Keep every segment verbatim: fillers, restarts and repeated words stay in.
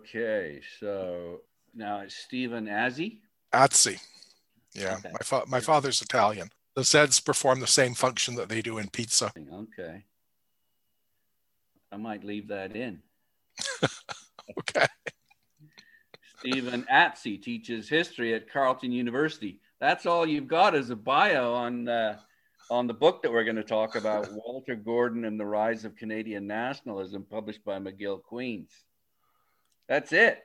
Okay, so now it's Stephen Azzi. Azzi. Yeah, Okay. my fa- my father's Italian. The Zeds perform the same function that they do in pizza. Okay. I might leave that in. Okay. Stephen Azzi teaches history at Carleton University. That's all you've got as a bio on uh, on the book that we're going to talk about, Walter Gordon and the Rise of Canadian Nationalism, published by McGill Queens. That's it.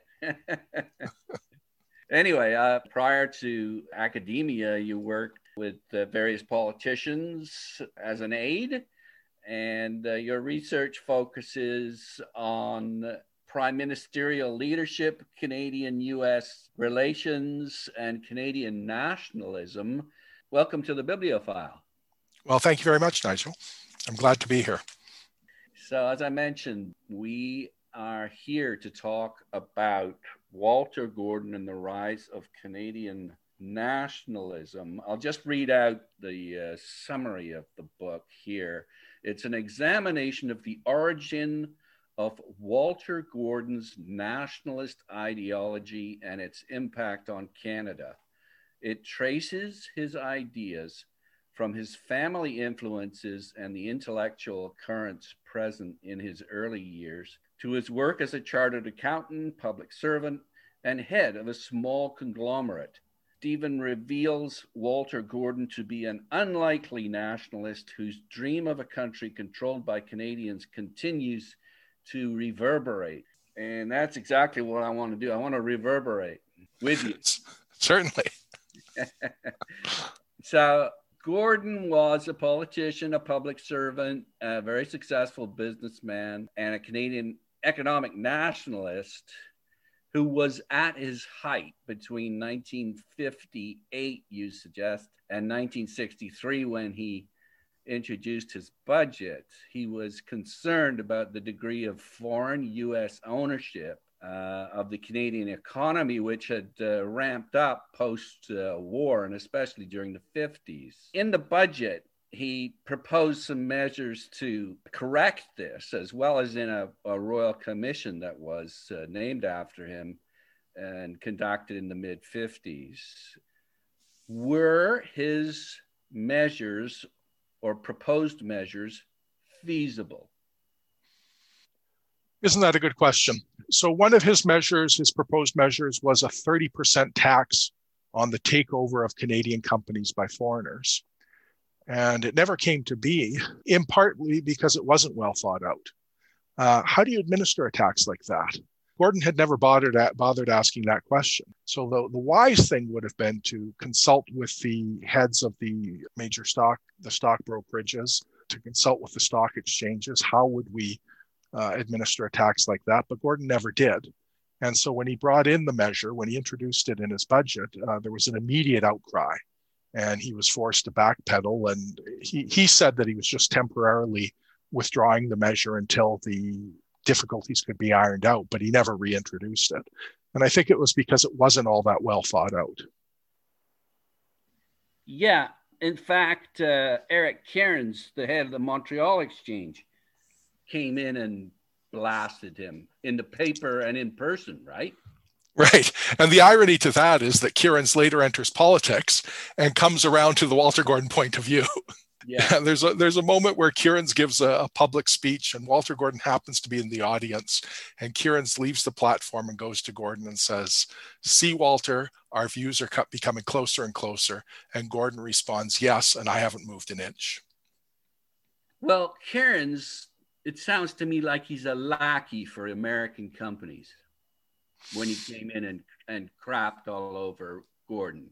Anyway, uh, prior to academia, you worked with uh, various politicians as an aide, and uh, your research focuses on prime ministerial leadership, Canadian U S relations, and Canadian nationalism. Welcome to the Bibliophile. Well, thank you very much, Nigel. I'm glad to be here. So, as I mentioned, we are here to talk about Walter Gordon and the Rise of Canadian Nationalism. I'll just read out the uh, summary of the book here. It's an examination of the origin of Walter Gordon's nationalist ideology and its impact on Canada. It traces his ideas from his family influences and the intellectual currents present in his early years to his work as a chartered accountant, public servant, and head of a small conglomerate. Stephen reveals Walter Gordon to be an unlikely nationalist whose dream of a country controlled by Canadians continues to reverberate. And that's exactly what I want to do. I want to reverberate with you. Certainly. So Gordon was a politician, a public servant, a very successful businessman, and a Canadian economic nationalist who was at his height between nineteen fifty-eight, you suggest, and nineteen sixty-three when he introduced his budget. He was concerned about the degree of foreign U S ownership uh, of the Canadian economy, which had uh, ramped up post-war, uh, and especially during the fifties. In the budget, he proposed some measures to correct this, as well as in a, a royal commission that was uh, named after him and conducted in the mid-fifties. Were his measures or proposed measures feasible? Isn't that a good question? So one of his measures, his proposed measures, was a thirty percent tax on the takeover of Canadian companies by foreigners. And it never came to be, in partly because it wasn't well thought out. Uh, how do you administer a tax like that? Gordon had never bothered, at, bothered asking that question. So the, the wise thing would have been to consult with the heads of the major stock, the stock brokerages, to consult with the stock exchanges. How would we uh, administer a tax like that? But Gordon never did. And so when he brought in the measure, when he introduced it in his budget, uh, there was an immediate outcry. And he was forced to backpedal. And he, he said that he was just temporarily withdrawing the measure until the difficulties could be ironed out, but he never reintroduced it. And I think it was because it wasn't all that well thought out. Yeah. In fact, uh, Eric Cairns, the head of the Montreal Exchange, came in and blasted him in the paper and in person, right? Right. And the irony to that is that Cairns later enters politics and comes around to the Walter Gordon point of view. Yeah. And there's a there's a moment where Cairns gives a, a public speech and Walter Gordon happens to be in the audience, and Cairns leaves the platform and goes to Gordon and says, "See, Walter, our views are becoming closer and closer." And Gordon responds, "Yes, and I haven't moved an inch." Well, Cairns, it sounds to me like he's a lackey for American companies when he came in and, and crapped all over Gordon.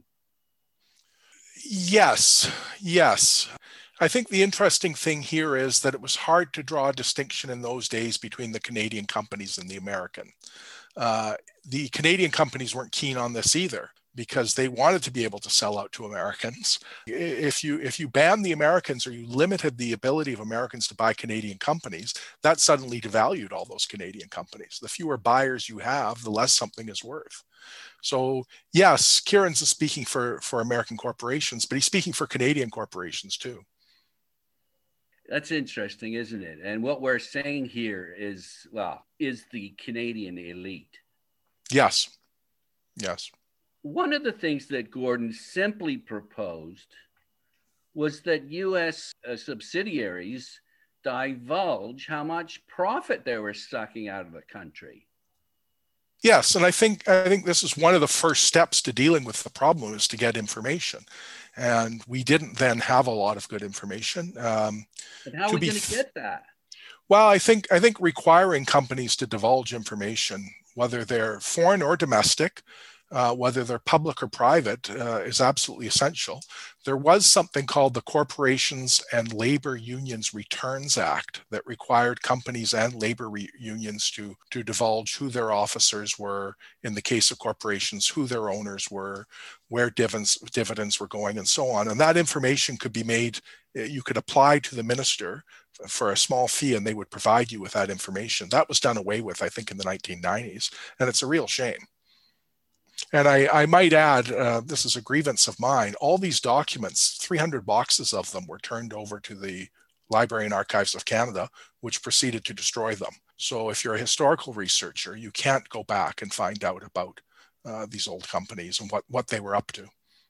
Yes, yes. I think the interesting thing here is that it was hard to draw a distinction in those days between the Canadian companies and the American. Uh, the Canadian companies weren't keen on this either, because they wanted to be able to sell out to Americans. If you if you banned the Americans or you limited the ability of Americans to buy Canadian companies, that suddenly devalued all those Canadian companies. The fewer buyers you have, the less something is worth. So yes, Cairns is speaking for, for American corporations, but he's speaking for Canadian corporations too. That's interesting, isn't it? And what we're saying here is, well, is the Canadian elite. Yes. Yes. One of the things that Gordon simply proposed was that U S uh, subsidiaries divulge how much profit they were sucking out of the country. Yes, and I think I think this is one of the first steps to dealing with the problem is to get information, and we didn't then have a lot of good information. Um, and how are we going to get that? Well, I think I think requiring companies to divulge information, whether they're foreign or domestic, uh, whether they're public or private, uh, is absolutely essential. There was something called the Corporations and Labor Unions Returns Act that required companies and labor re- unions to, to divulge who their officers were, in the case of corporations, who their owners were, where dividends, dividends were going, and so on. And that information could be made, you could apply to the minister for a small fee and they would provide you with that information. That was done away with, I think, in the nineteen nineties, and it's a real shame. And I, I might add, uh, this is a grievance of mine, all these documents, three hundred boxes of them were turned over to the Library and Archives of Canada, which proceeded to destroy them. So if you're a historical researcher, you can't go back and find out about uh, these old companies and what, what they were up to.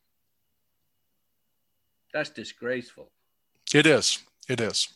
That's disgraceful. It is. It is.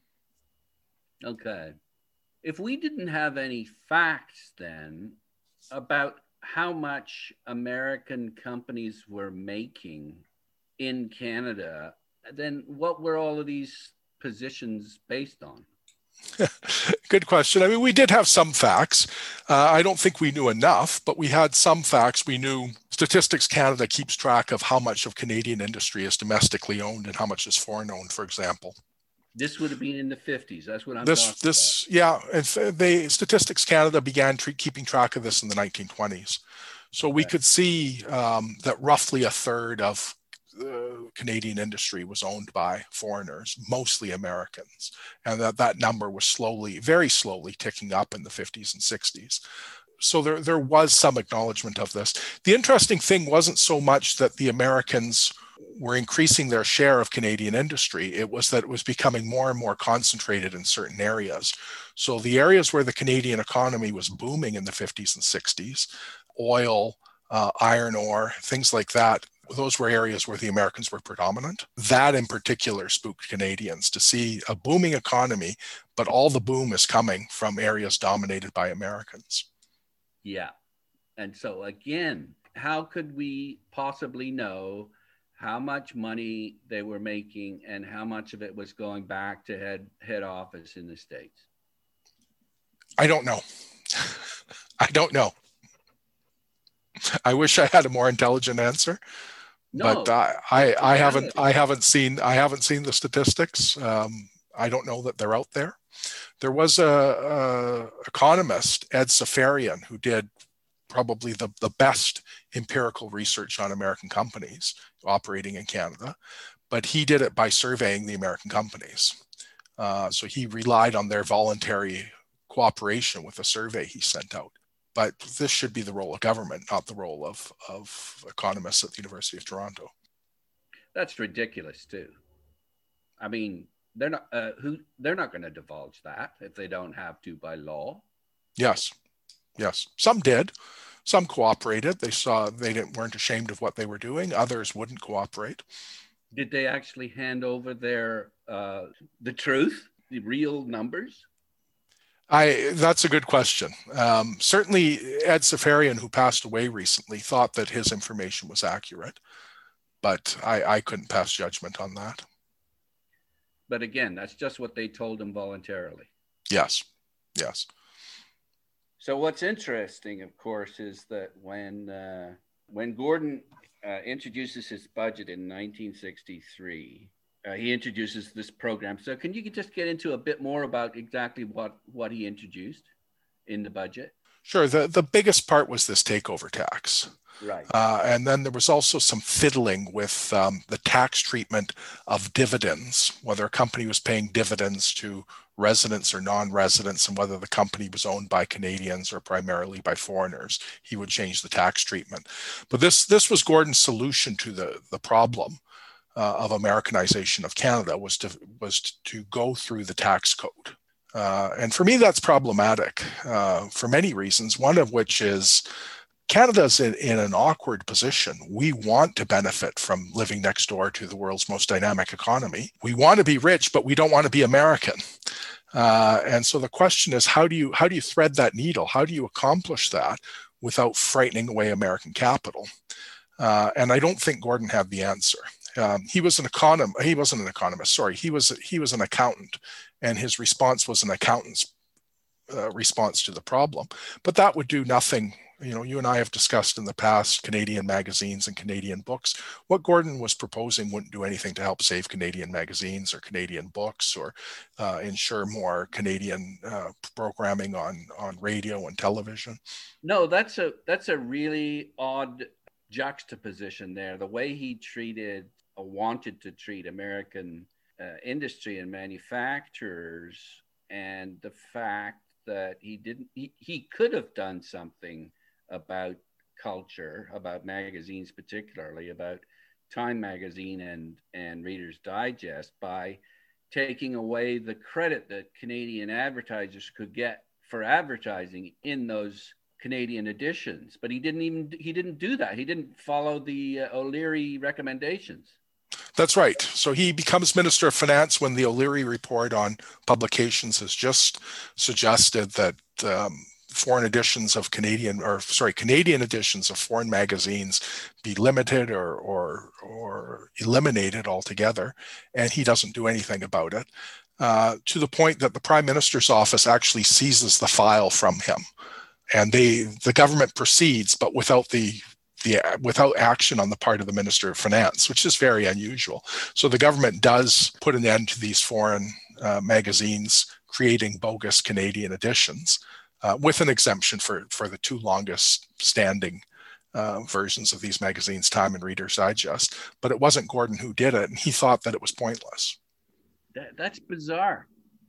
Okay. If we didn't have any facts then about how much American companies were making in Canada, then what were all of these positions based on? Good question. I mean, we did have some facts. Uh, I don't think we knew enough, but we had some facts. We knew Statistics Canada keeps track of how much of Canadian industry is domestically owned and how much is foreign owned, for example. This would have been in the fifties. That's what I'm this, talking this, about. Yeah, and they, Statistics Canada began tre- keeping track of this in the nineteen twenties. So we could see um, that roughly a third of uh, Canadian industry was owned by foreigners, mostly Americans, and that that number was slowly, very slowly ticking up in the fifties and sixties. So there, there was some acknowledgement of this. The interesting thing wasn't so much that the Americans were increasing their share of Canadian industry. It was that it was becoming more and more concentrated in certain areas. So the areas where the Canadian economy was booming in the fifties and sixties, oil, uh, iron ore, things like that, those were areas where the Americans were predominant. That in particular spooked Canadians to see a booming economy, but all the boom is coming from areas dominated by Americans. Yeah. And so again, how could we possibly know how much money they were making and how much of it was going back to head head office in the States? I don't know. I don't know. I wish I had a more intelligent answer, no, but uh, I I haven't I haven't seen I haven't seen the statistics. Um, I don't know that they're out there. There was a, a economist, Ed Safarian, who did probably the, the best empirical research on American companies operating in Canada, but he did it by surveying the American companies. Uh, so he relied on their voluntary cooperation with a survey he sent out. But this should be the role of government, not the role of, of economists at the University of Toronto. That's ridiculous too. I mean, they're not uh, who they're not going to divulge that if they don't have to by law. Yes, yes. Some did. Some cooperated. They saw they didn't weren't ashamed of what they were doing. Others wouldn't cooperate. Did they actually hand over their uh, the truth, the real numbers? I that's a good question. Um, certainly, Ed Safarian, who passed away recently, thought that his information was accurate, but I, I couldn't pass judgment on that. But again, that's just what they told him voluntarily. Yes, yes. So what's interesting, of course, is that when uh, when Gordon uh, introduces his budget in nineteen sixty-three, uh, he introduces this program. So can you just get into a bit more about exactly what, what he introduced in the budget? Sure. The, the biggest part was this takeover tax. Right. Uh, and then there was also some fiddling with um, the tax treatment of dividends, whether a company was paying dividends to residents or non-residents, and whether the company was owned by Canadians or primarily by foreigners. He would change the tax treatment. But this this was Gordon's solution to the, the problem uh, of Americanization of Canada, was to was to go through the tax code. Uh, and for me, that's problematic uh, for many reasons, one of which is Canada's in, in an awkward position. We want to benefit from living next door to the world's most dynamic economy. We want to be rich, but we don't want to be American. Uh, and so the question is, how do you how do you thread that needle? How do you accomplish that without frightening away American capital? Uh, and I don't think Gordon had the answer. Um, he was an economist. He wasn't an economist. Sorry, he was he was an accountant, and his response was an accountant's uh, response to the problem. But that would do nothing. You know, you and I have discussed in the past Canadian magazines and Canadian books. What Gordon was proposing wouldn't do anything to help save Canadian magazines or Canadian books or uh, ensure more Canadian uh, programming on on radio and television. No, that's a that's a really odd juxtaposition there. The way he treated or wanted to treat American uh, industry and manufacturers, and the fact that he didn't, he, he could have done something about culture, about magazines, particularly about Time Magazine and, and Reader's Digest, by taking away the credit that Canadian advertisers could get for advertising in those Canadian editions. But he didn't even, he didn't do that. He didn't follow the uh, O'Leary recommendations. That's right. So he becomes Minister of Finance when the O'Leary report on publications has just suggested that um, foreign editions of Canadian, or sorry, Canadian editions of foreign magazines be limited or or, or eliminated altogether, and he doesn't do anything about it. Uh, to the point that the Prime Minister's office actually seizes the file from him, and they the government proceeds, but without the The, without action on the part of the Minister of Finance, which is very unusual. So the government does put an end to these foreign uh, magazines, creating bogus Canadian editions, uh, with an exemption for, for the two longest standing uh, versions of these magazines, Time and Reader's Digest. But it wasn't Gordon who did it, and he thought that it was pointless. That, that's bizarre.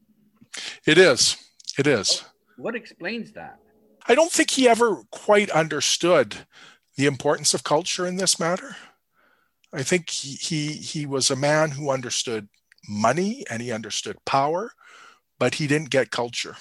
It is. It is. What explains that? I don't think he ever quite understood the importance of culture in this matter. I think he, he he was a man who understood money and he understood power, but he didn't get culture.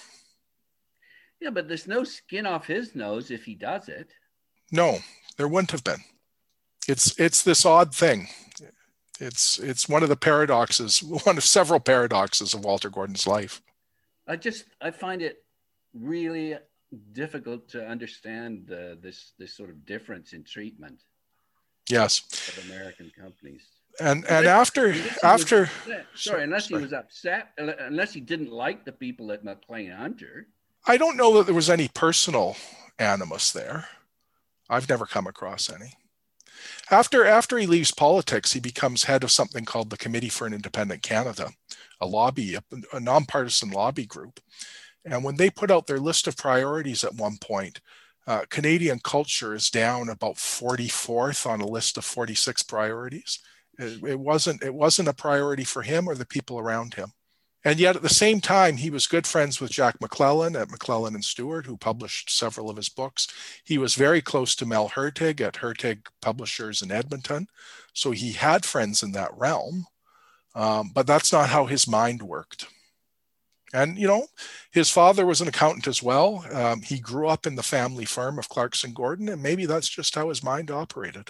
Yeah, but there's no skin off his nose if he does it. No, there wouldn't have been. It's it's this odd thing. It's it's one of the paradoxes, one of several paradoxes of Walter Gordon's life. I just I find it really difficult to understand uh, this this sort of difference in treatment. Yes, of American companies. And and unless, after unless after sorry, sorry, unless sorry. he was upset, unless he didn't like the people at McLean Hunter. I don't know that there was any personal animus there. I've never come across any. After after he leaves politics, he becomes head of something called the Committee for an Independent Canada, a lobby, a, a nonpartisan lobby group. And when they put out their list of priorities at one point, uh, Canadian culture is down about forty-fourth on a list of forty-six priorities. It, it wasn't it wasn't a priority for him or the people around him. And yet at the same time, he was good friends with Jack McClellan at McClellan and Stewart, who published several of his books. He was very close to Mel Hurtig at Hurtig Publishers in Edmonton. So he had friends in that realm, um, but that's not how his mind worked. And, you know, his father was an accountant as well. Um, he grew up in the family firm of Clarkson Gordon, and maybe that's just how his mind operated.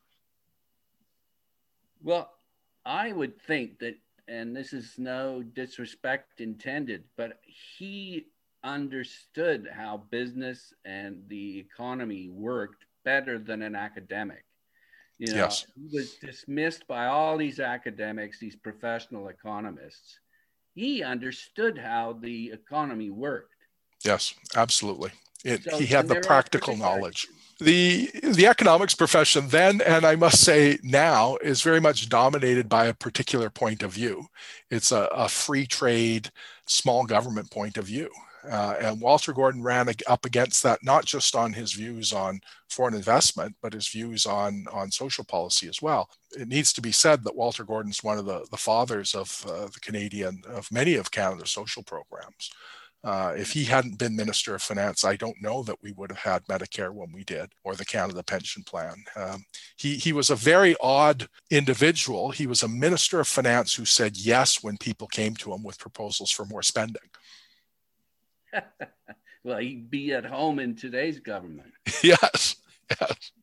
Well, I would think that, and this is no disrespect intended, but he understood how business and the economy worked better than an academic. You know, yes. He was dismissed by all these academics, these professional economists. He understood how the economy worked. Yes, absolutely. It, so, he had the practical knowledge. The the economics profession then, and I must say now, is very much dominated by a particular point of view. It's a, a free trade, small government point of view. Uh, and Walter Gordon ran up against that, not just on his views on foreign investment, but his views on, on social policy as well. It needs to be said that Walter Gordon's one of the, the fathers of uh, the Canadian, of many of Canada's social programs. Uh, if he hadn't been Minister of Finance, I don't know that we would have had Medicare when we did, or the Canada Pension Plan. Um, he, he was a very odd individual. He was a Minister of Finance who said yes when people came to him with proposals for more spending. Well, he'd be at home in today's government. Yes, Yes.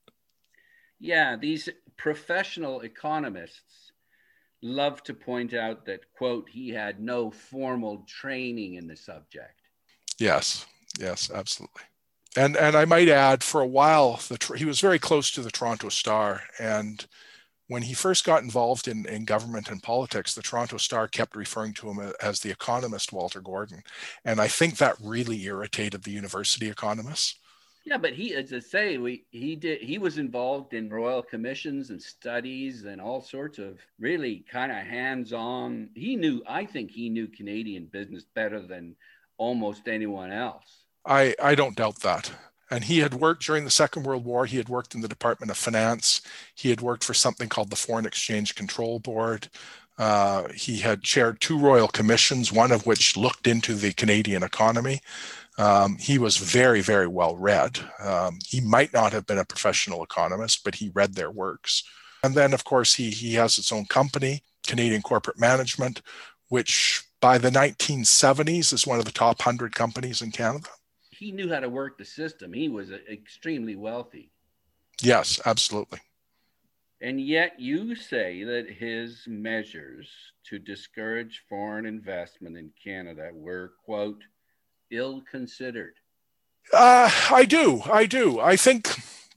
Yeah, these professional economists love to point out that, quote, he had no formal training in the subject. Yes. Yes, absolutely. And and I might add, for a while, the, he was very close to the Toronto Star. And when he first got involved in, in government and politics, the Toronto Star kept referring to him as the economist Walter Gordon. And I think that really irritated the university economists. Yeah, but he, as I say, we he did he was involved in royal commissions and studies and all sorts of really kind of hands-on. He knew, I think he knew Canadian business better than almost anyone else. I, I don't doubt that. And he had worked during the Second World War. He had worked in the Department of Finance. He had worked for something called the Foreign Exchange Control Board. Uh, he had chaired two royal commissions, one of which looked into the Canadian economy. Um, he was very, very well read. Um, he might not have been a professional economist, but he read their works. And then, of course, he, he has its own company, Canadian Corporate Management, which by the nineteen seventies is one of the top one hundred companies in Canada. He knew how to work the system. He was extremely wealthy. Yes, absolutely. And yet you say that his measures to discourage foreign investment in Canada were, quote, ill-considered. Uh, I do. I do. I think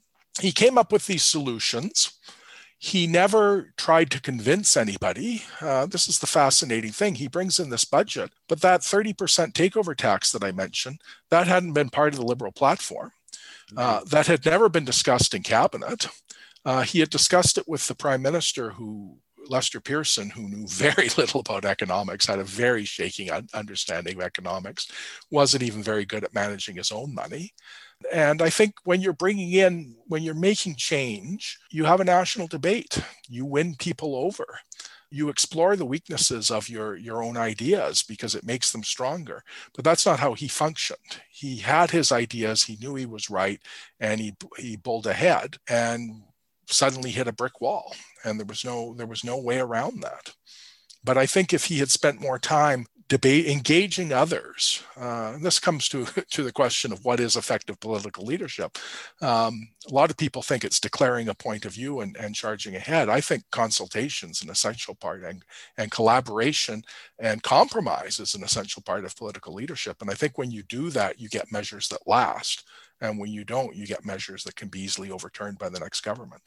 he came up with these solutions. He never tried to convince anybody. Uh, this is the fascinating thing. He brings in this budget, but that thirty percent takeover tax that I mentioned, that hadn't been part of the Liberal platform. Uh, that had never been discussed in cabinet. Uh, he had discussed it with the Prime Minister, who Lester Pearson, who knew very little about economics, had a very shaky understanding of economics, wasn't even very good at managing his own money. And I think when you're bringing in, when you're making change, you have a national debate. You win people over. You explore the weaknesses of your, your own ideas because it makes them stronger. But that's not how he functioned. He had his ideas, he knew he was right, and he he bowled ahead and suddenly hit a brick wall. And there was no there was no way around that. But I think if he had spent more time debate, engaging others, uh, this comes to, to the question of what is effective political leadership. Um, a lot of people think it's declaring a point of view and, and charging ahead. I think consultation is an essential part, and, and collaboration and compromise is an essential part of political leadership. And I think when you do that, you get measures that last. And when you don't, you get measures that can be easily overturned by the next government.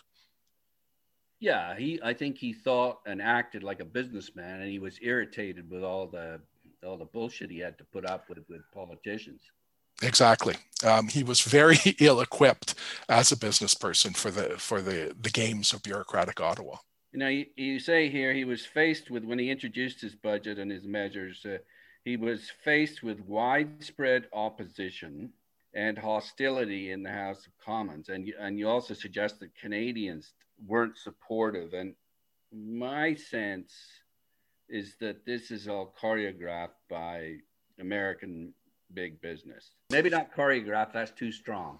Yeah, he. I think he thought and acted like a businessman, and he was irritated with all the all the bullshit he had to put up with with politicians. Exactly. Um, he was very ill-equipped as a business person for the for the the games of bureaucratic Ottawa. You know, you, you say here he was faced with, when he introduced his budget and his measures, uh, he was faced with widespread opposition and hostility in the House of Commons, and you, and you also suggest that Canadians weren't supportive. And my sense is that this is all choreographed by American big business. Maybe not choreographed, that's too strong,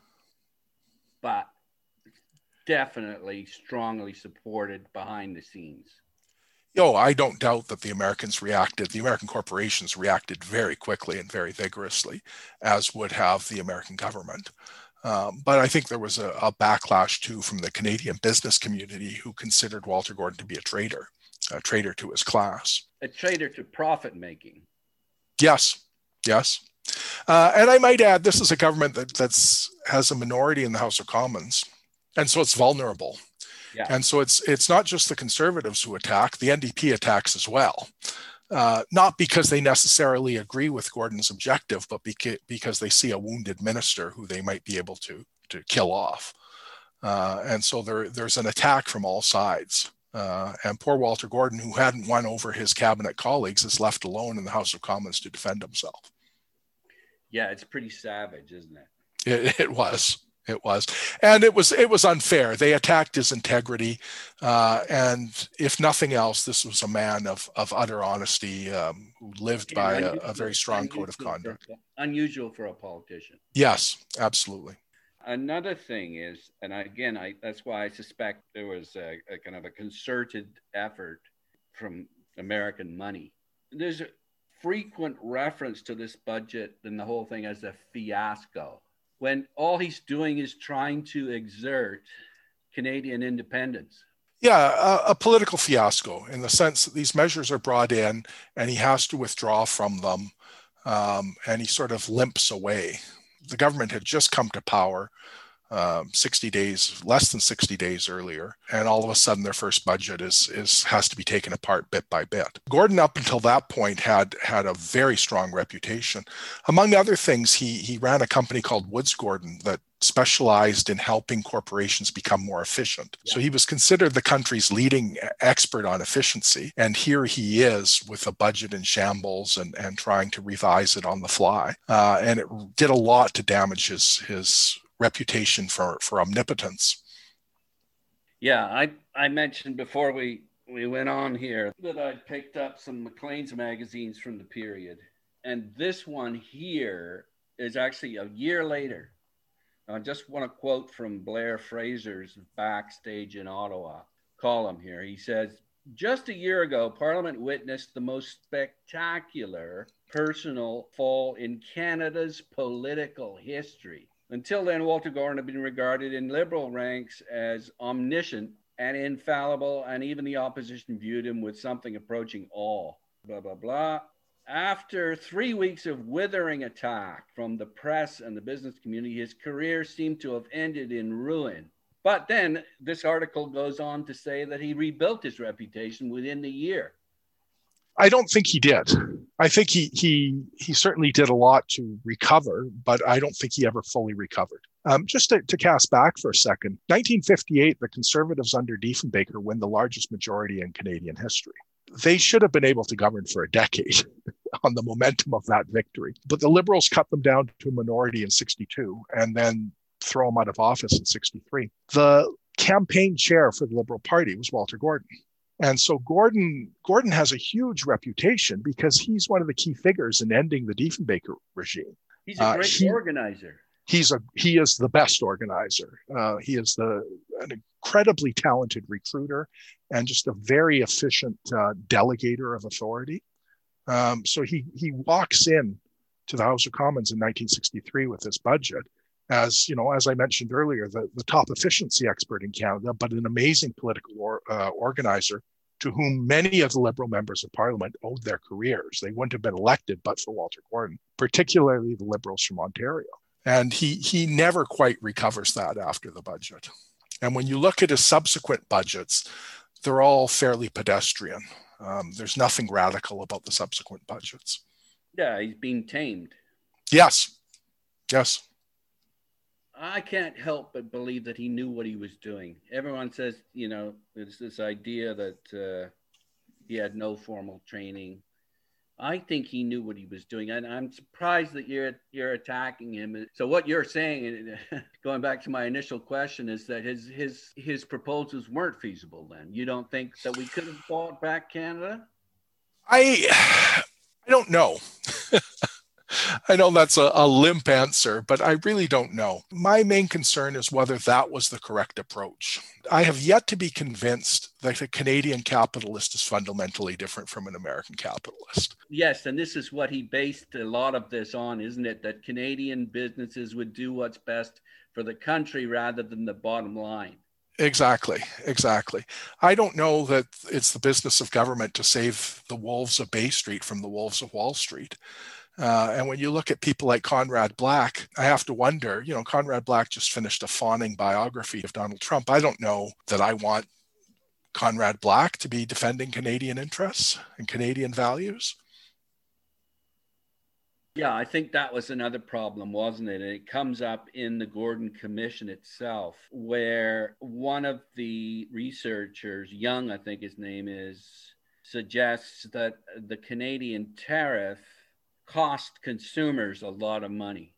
but definitely strongly supported behind the scenes. Oh, I don't doubt that the Americans reacted, the American corporations reacted very quickly and very vigorously, as would have the American government. Um, but I think there was a, a backlash too from the Canadian business community, who considered Walter Gordon to be a traitor, a traitor to his class. A traitor to profit making. Yes, yes. Uh, and I might add, this is a government that that's, has a minority in the House of Commons, and so it's vulnerable. Yeah. And so it's it's not just the Conservatives who attack, the N D P attacks as well. Uh, not because they necessarily agree with Gordon's objective, but beca- because they see a wounded minister who they might be able to, to kill off. Uh, and so there, there's an attack from all sides. Uh, and poor Walter Gordon, who hadn't won over his cabinet colleagues, is left alone in the House of Commons to defend himself. Yeah, it's pretty savage, isn't it? It, it was. It was. And it was it was unfair. They attacked his integrity. Uh, and if nothing else, this was a man of, of utter honesty, um, who lived yeah, by a, a very strong code of conduct. For, unusual for a politician. Yes, absolutely. Another thing is, and again, I, that's why I suspect there was a, a kind of a concerted effort from American money. There's a frequent reference to this budget and the whole thing as a fiasco. when all he's doing is trying to exert Canadian independence? Yeah, a, a political fiasco in the sense that these measures are brought in and he has to withdraw from them, um, and he sort of limps away. The government had just come to power um, sixty days, less than sixty days earlier, and all of a sudden their first budget is is has to be taken apart bit by bit. Gordon, up until that point, had had a very strong reputation. Among other things, he he ran a company called Woods Gordon that specialized in helping corporations become more efficient. Yeah. So he was considered the country's leading expert on efficiency. And here he is with a budget in shambles and, and trying to revise it on the fly. Uh, and it did a lot to damage his, his reputation for, for omnipotence. Yeah, I, I mentioned before we, we went on here that I picked up some Maclean's magazines from the period. And this one here is actually a year later. I just want to quote from Blair Fraser's Backstage in Ottawa column here. He says, just a year ago, Parliament witnessed the most spectacular personal fall in Canada's political history. Until then, Walter Gordon had been regarded in Liberal ranks as omniscient and infallible, and even the opposition viewed him with something approaching awe. Blah, blah, blah. After three weeks of withering attack from the press and the business community, his career seemed to have ended in ruin. But then this article goes on to say that he rebuilt his reputation within the year. I don't think he did. I think he he he certainly did a lot to recover, but I don't think he ever fully recovered. Um, just to, to cast back for a second, nineteen fifty-eight, the Conservatives under Diefenbaker win the largest majority in Canadian history. They should have been able to govern for a decade on the momentum of that victory. But the Liberals cut them down to a minority in sixty-two and then throw them out of office in sixty-three. The campaign chair for the Liberal Party was Walter Gordon. And so Gordon, Gordon has a huge reputation because he's one of the key figures in ending the Diefenbaker regime. He's a great uh, he, organizer. He's a he is the best organizer. Uh, he is the an incredibly talented recruiter and just a very efficient uh, delegator of authority. Um, so he he walks in to the House of Commons in nineteen sixty-three with this budget as, you know, as I mentioned earlier, the, the top efficiency expert in Canada, but an amazing political or, uh, organizer to whom many of the Liberal members of Parliament owed their careers. They wouldn't have been elected but for Walter Gordon, particularly the Liberals from Ontario. And he he never quite recovers that after the budget. And when you look at his subsequent budgets, they're all fairly pedestrian. Um, there's nothing radical about the subsequent budgets. Yeah, he's being tamed. Yes, yes. I can't help but believe that he knew what he was doing. Everyone says, you know, there's this idea that uh, he had no formal training. I think he knew what he was doing, and I'm surprised that you're you're attacking him. So what you're saying, going back to my initial question, is that his his his proposals weren't feasible. Then you don't think that we could have bought back Canada? I I don't know. I know that's a, a limp answer, but I really don't know. My main concern is whether that was the correct approach. I have yet to be convinced that a Canadian capitalist is fundamentally different from an American capitalist. Yes, and this is what he based a lot of this on, isn't it? That Canadian businesses would do what's best for the country rather than the bottom line. Exactly, exactly. I don't know that it's the business of government to save the wolves of Bay Street from the wolves of Wall Street. Uh, and when you look at people like Conrad Black, I have to wonder, you know, Conrad Black just finished a fawning biography of Donald Trump. I don't know that I want Conrad Black to be defending Canadian interests and Canadian values. Yeah, I think that was another problem, wasn't it? And it comes up in the Gordon Commission itself, where one of the researchers, Young, I think his name is, suggests that the Canadian tariff cost consumers a lot of money.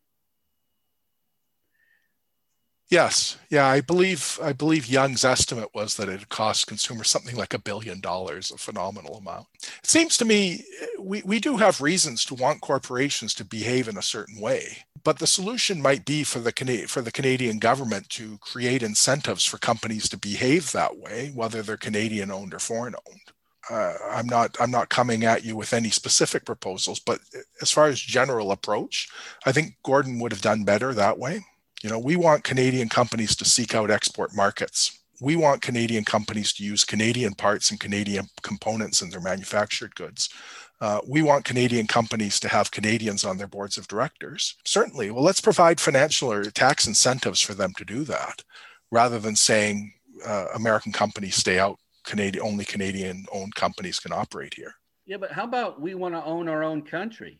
Yes, yeah, I believe I believe Young's estimate was that it cost consumers something like a billion dollars, a phenomenal amount. It seems to me we, we do have reasons to want corporations to behave in a certain way, but the solution might be for the Cana- for the Canadian government to create incentives for companies to behave that way, whether they're Canadian owned or foreign owned. Uh, I'm not I'm not coming at you with any specific proposals, but as far as general approach, I think Gordon would have done better that way. You know, we want Canadian companies to seek out export markets. We want Canadian companies to use Canadian parts and Canadian components in their manufactured goods. Uh, we want Canadian companies to have Canadians on their boards of directors. Certainly. Well, let's provide financial or tax incentives for them to do that, rather than saying uh, American companies stay out, Canadian, only Canadian-owned companies can operate here. Yeah, but how about we want to own our own country?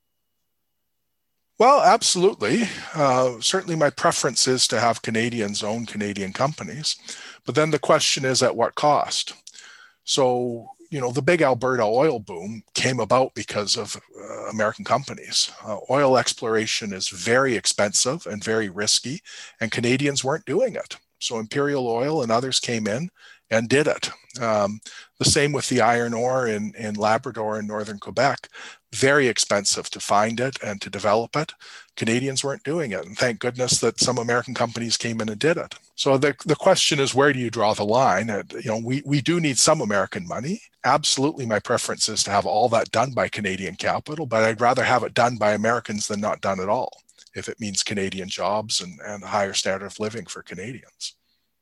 Well, absolutely. Uh, certainly my preference is to have Canadians own Canadian companies. But then the question is, at what cost? So, you know, the big Alberta oil boom came about because of uh, American companies. Uh, oil exploration is very expensive and very risky, and Canadians weren't doing it. So Imperial Oil and others came in and did it. Um, the same with the iron ore in, in Labrador and northern Quebec. Very expensive to find it and to develop it. Canadians weren't doing it. And thank goodness that some American companies came in and did it. So the, the question is, where do you draw the line? And, you know, we, we do need some American money. Absolutely, my preference is to have all that done by Canadian capital, but I'd rather have it done by Americans than not done at all, if it means Canadian jobs and, and a higher standard of living for Canadians.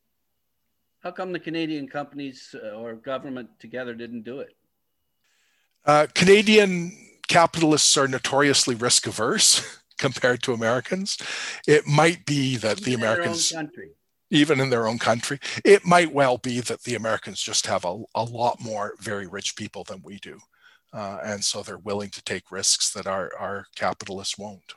How come the Canadian companies or government together didn't do it? Uh, Canadian capitalists are notoriously risk averse compared to Americans. It might be that even the Americans, in even in their own country, it might well be that the Americans just have a, a lot more very rich people than we do. Uh, and so they're willing to take risks that our, our capitalists won't.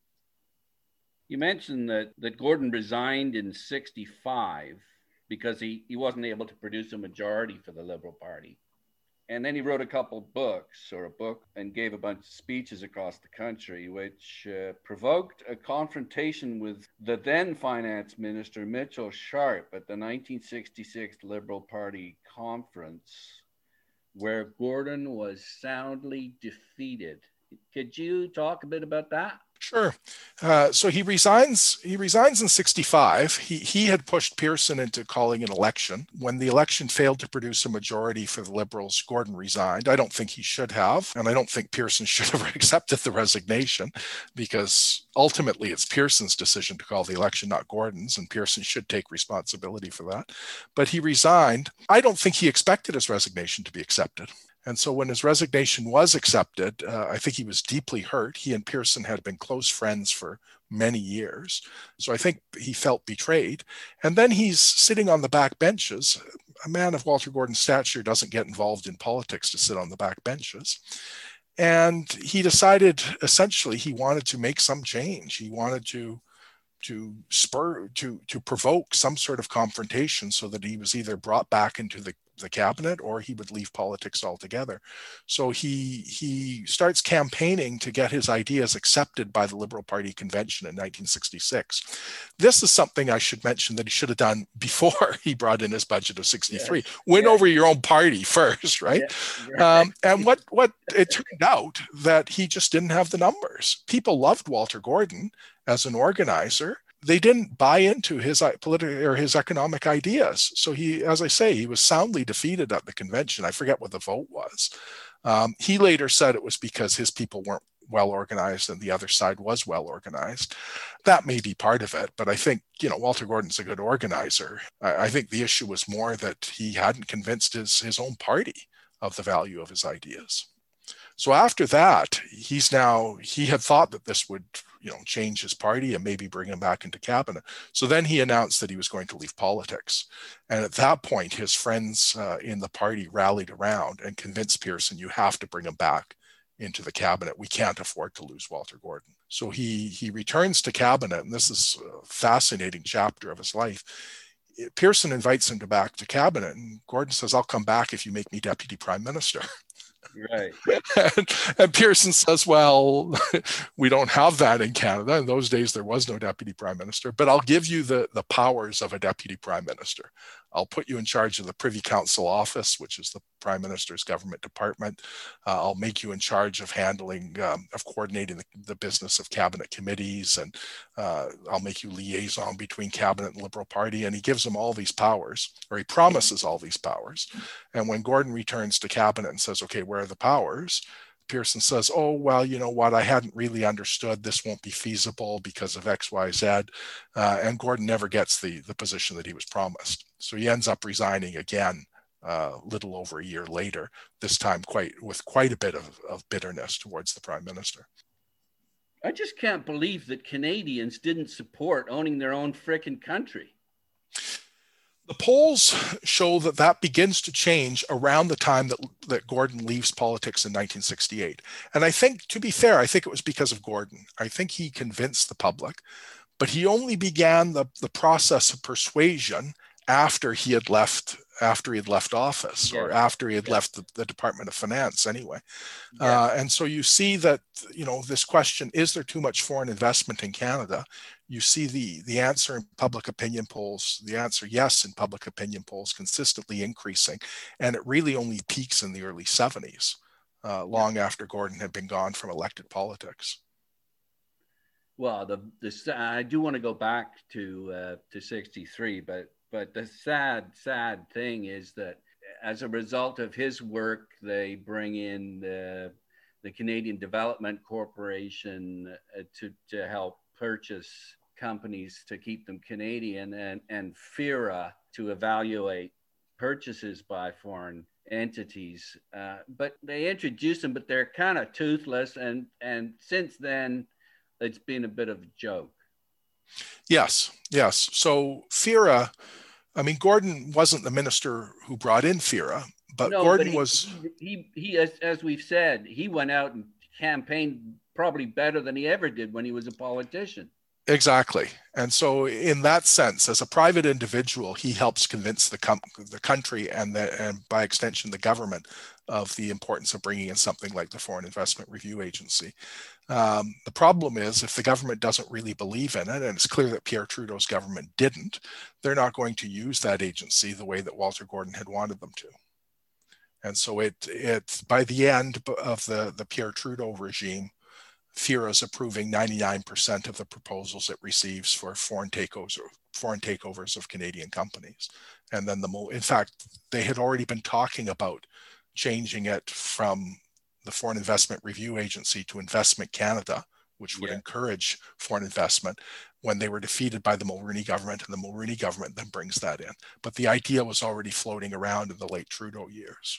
You mentioned that, that Gordon resigned in sixty-five because he, he wasn't able to produce a majority for the Liberal Party. And then he wrote a couple books or a book and gave a bunch of speeches across the country, which uh, provoked a confrontation with the then finance minister, Mitchell Sharp, at the nineteen sixty-six Liberal Party conference, where Gordon was soundly defeated. Could you talk a bit about that? Sure. Uh, so he resigns. He resigns in sixty-five. He he had pushed Pearson into calling an election. When the election failed to produce a majority for the Liberals, Gordon resigned. I don't think he should have, and I don't think Pearson should have accepted the resignation, because ultimately it's Pearson's decision to call the election, not Gordon's, and Pearson should take responsibility for that. But he resigned. I don't think he expected his resignation to be accepted. And so when his resignation was accepted, uh, I think he was deeply hurt. He and Pearson had been close friends for many years. So I think he felt betrayed. And then he's sitting on the back benches. A man of Walter Gordon's stature doesn't get involved in politics to sit on the back benches. And he decided essentially he wanted to make some change. He wanted to to spur, to, to provoke some sort of confrontation so that he was either brought back into the, the cabinet or he would leave politics altogether. So he, he starts campaigning to get his ideas accepted by the Liberal Party convention in nineteen sixty-six. This is something I should mention that he should have done before he brought in his budget of sixty-three. Yes. Win yes. over your own party first, right? Yes. Right. Um, and what, what it turned out that he just didn't have the numbers. People loved Walter Gordon as an organizer. They didn't buy into his political or his economic ideas. So he, as I say, he was soundly defeated at the convention. I forget what the vote was. Um, he later said it was because his people weren't well organized and the other side was well organized. That may be part of it, but I think, you know, Walter Gordon's a good organizer. I, I think the issue was more that he hadn't convinced his, his own party of the value of his ideas. So after that, he's now, he had thought that this would, you know, change his party and maybe bring him back into cabinet. So then he announced that he was going to leave politics. And at that point, his friends uh, in the party rallied around and convinced Pearson, you have to bring him back into the cabinet. We can't afford to lose Walter Gordon. So he, he returns to cabinet, and this is a fascinating chapter of his life. Pearson invites him to back to cabinet, and Gordon says, I'll come back if you make me deputy prime minister. Right. and, and Pearson says, well, we don't have that in Canada. In those days, there was no deputy prime minister, but I'll give you the, the powers of a deputy prime minister. I'll put you in charge of the Privy Council office, which is the prime minister's government department. Uh, I'll make you in charge of handling, um, of coordinating the, the business of cabinet committees, and uh, I'll make you liaison between cabinet and Liberal Party. And he gives him all these powers, or he promises all these powers. And when Gordon returns to cabinet and says, okay, where are the powers? Pearson says, oh, well, you know what, I hadn't really understood, this won't be feasible because of X, Y, Z. Uh, and Gordon never gets the, the position that he was promised. So he ends up resigning again a uh, little over a year later, this time quite with quite a bit of, of bitterness towards the prime minister. I just can't believe that Canadians didn't support owning their own frickin' country. The polls show that that begins to change around the time that, that Gordon leaves politics in nineteen sixty-eight. And I think, to be fair, I think it was because of Gordon. I think he convinced the public, but he only began the, the process of persuasion after he had left after he had left office, yeah. or after he had yeah. left the, the Department of Finance anyway. Yeah. Uh, and so you see that, you know, this question, is there too much foreign investment in Canada? You see the, the answer in public opinion polls, the answer yes in public opinion polls consistently increasing. And it really only peaks in the early seventies, uh, long yeah. after Gordon had been gone from elected politics. Well, the, the I do want to go back to uh, to sixty-three, but But the sad, sad thing is that as a result of his work, they bring in the, the Canadian Development Corporation uh, to, to help purchase companies to keep them Canadian, and, and FIRA to evaluate purchases by foreign entities. Uh, but they introduced them, but they're kind of toothless. And, and since then, it's been a bit of a joke. Yes, yes. So FIRA, I mean, Gordon wasn't the minister who brought in FIRA, but no, Gordon but he, was... He, he, he as, as we've said, he went out and campaigned probably better than he ever did when he was a politician. Exactly. And so in that sense, as a private individual, he helps convince the, com- the country and, the, and by extension, the government of the importance of bringing in something like the Foreign Investment Review Agency. Um, the problem is if the government doesn't really believe in it, and it's clear that Pierre Trudeau's government didn't, they're not going to use that agency the way that Walter Gordon had wanted them to. And so it, it by the end of the, the Pierre Trudeau regime, FIRA is approving ninety-nine percent of the proposals it receives for foreign takeovers, foreign takeovers of Canadian companies. And then the mo- in fact, they had already been talking about changing it from the Foreign Investment Review Agency to Investment Canada, which would yeah. encourage foreign investment, when they were defeated by the Mulroney government, and the Mulroney government then brings that in. But the idea was already floating around in the late Trudeau years.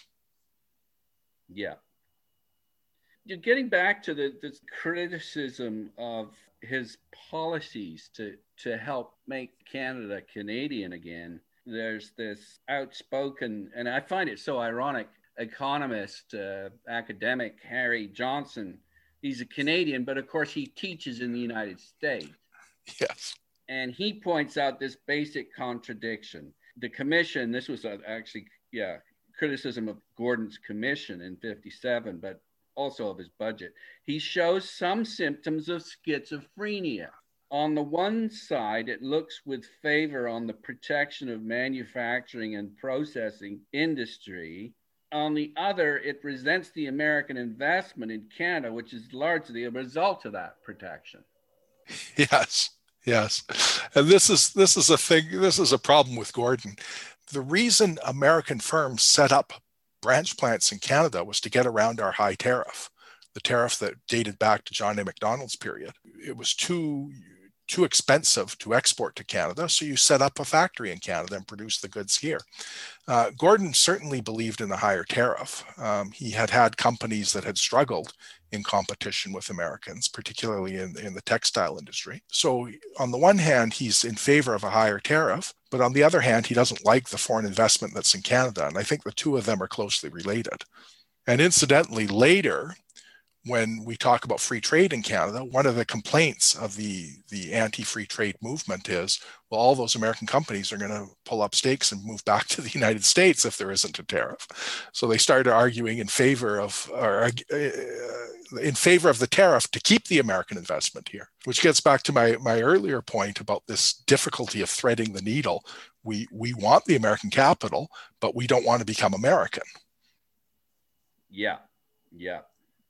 Yeah. You're getting back to the, the criticism of his policies to, to help make Canada Canadian again. There's this outspoken, and I find it so ironic, economist, uh, academic Harry Johnson. He's a Canadian, but of course he teaches in the United States. Yes. And he points out this basic contradiction. The commission, this was actually, yeah, criticism of Gordon's commission in fifty-seven, but also of his budget. He shows some symptoms of schizophrenia. On the one side, it looks with favor on the protection of manufacturing and processing industry. On the other, it resents the American investment in Canada, which is largely a result of that protection. Yes, yes. And this is this is a thing, this is a problem with Gordon. The reason American firms set up branch plants in Canada was to get around our high tariff, the tariff that dated back to John A. Macdonald's period. It was too too expensive to export to Canada, so you set up a factory in Canada and produce the goods here. Uh, Gordon certainly believed in a higher tariff. Um, he had had companies that had struggled in competition with Americans, particularly in, in the textile industry. So on the one hand, he's in favor of a higher tariff, but on the other hand, he doesn't like the foreign investment that's in Canada. And I think the two of them are closely related. And incidentally, later, when we talk about free trade in Canada, one of the complaints of the, the anti-free trade movement is, well, all those American companies are going to pull up stakes and move back to the United States if there isn't a tariff. So they started arguing in favor of, or, uh, in favor of the tariff to keep the American investment here, which gets back to my, my earlier point about this difficulty of threading the needle. We, we want the American capital, but we don't want to become American. Yeah, yeah.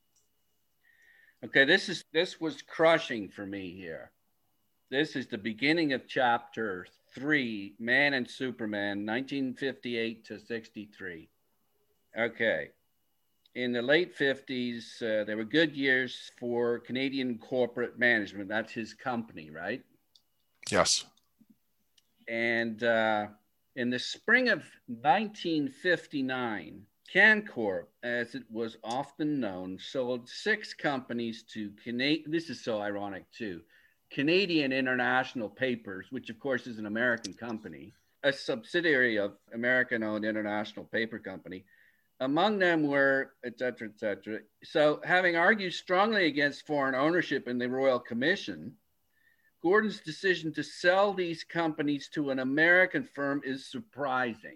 Okay, this is this was crushing for me here. This is the beginning of chapter three, Man and Superman, nineteen fifty-eight to sixty-three. Okay. in the late fifties, uh, there were good years for Canadian corporate management. That's his company, right? Yes. And uh, in the spring of nineteen fifty-nine, CanCorp, as it was often known, sold six companies to Canadian. This is so ironic too. Canadian International Papers, which of course is an American company, a subsidiary of American-owned International Paper Company. Among them were, et cetera, et cetera. So, having argued strongly against foreign ownership in the Royal Commission, Gordon's decision to sell these companies to an American firm is surprising.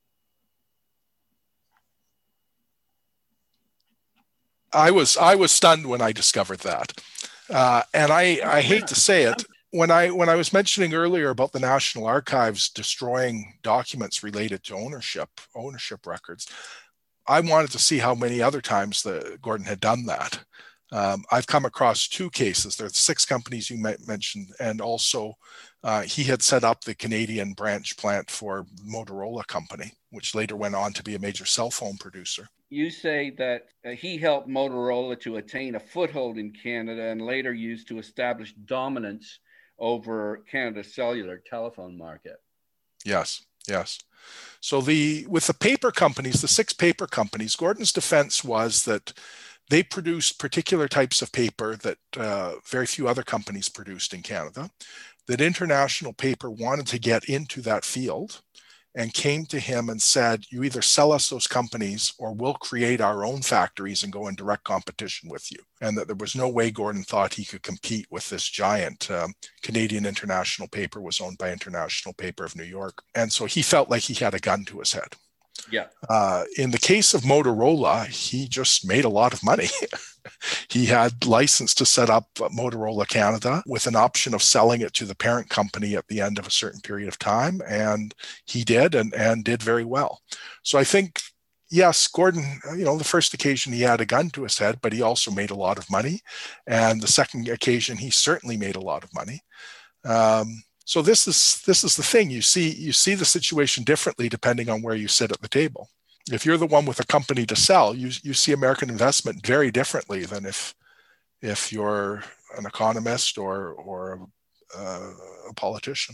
I was I was stunned when I discovered that, uh, and I I hate to say it. When I when I was mentioning earlier about the National Archives destroying documents related to ownership ownership records, I wanted to see how many other times the Gordon had done that. Um, I've come across two cases. There's six companies you mentioned, and also uh, he had set up the Canadian branch plant for Motorola Company, which later went on to be a major cell phone producer. You say that uh, he helped Motorola to attain a foothold in Canada and later used to establish dominance over Canada's cellular telephone market. Yes, yes. So the with the paper companies, the six paper companies, Gordon's defense was that they produced particular types of paper that uh, very few other companies produced in Canada, that International Paper wanted to get into that field and came to him and said, you either sell us those companies or we'll create our own factories and go in direct competition with you. And that there was no way Gordon thought he could compete with this giant. um, Canadian International Paper was owned by International Paper of New York. And so he felt like he had a gun to his head. Yeah. Uh, in the case of Motorola, he just made a lot of money. He had license to set up Motorola Canada with an option of selling it to the parent company at the end of a certain period of time. And he did and, and did very well. So I think, yes, Gordon, you know, the first occasion he had a gun to his head, but he also made a lot of money. And the second occasion, he certainly made a lot of money. Um, So this is this is the thing. You see you see the situation differently depending on where you sit at the table. If you're the one with a company to sell, you you see American investment very differently than if if you're an economist or or uh, a politician